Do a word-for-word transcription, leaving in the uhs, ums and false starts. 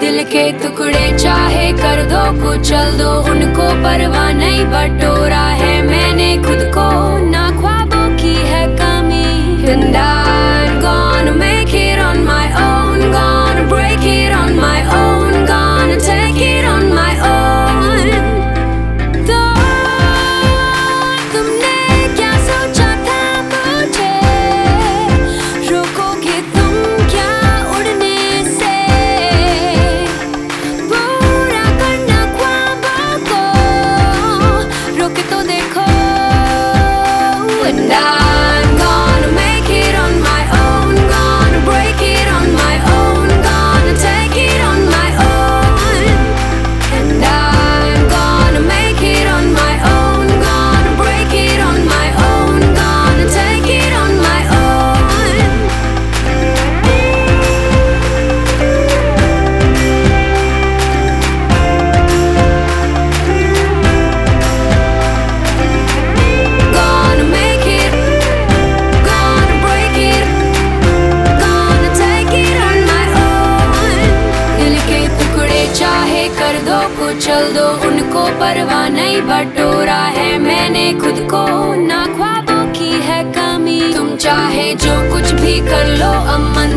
दिल के टुकड़े चाहे कर दो कुचल दो, उनको परवाह नहीं बटोरा है मैंने खुद को, ना ख्वाबों की है कमी। And I'm gonna make it on my own, gonna break it on my own, gonna take it on my own। तो तुमने क्या सोचा था मुझे, रोकोगे तुम क्या उड़ने से, पूरा करना ख्वाबों को, रोके तो देखो। And I'm gonna make it on my own, gonna break it on my own, gonna take it on my own। And I'm gonna make it on my own, gonna break it on my own, gonna take it on my own। Gonna make it, gonna break it, gonna take it on my own। दिल के टुकड़े चाहे कर दो कुचल दो, उनको परवाह नहीं बटोरा है मैंने खुद को, ना ख्वाबों की है कमी। तुम चाहे जो कुछ भी कर लो, अमन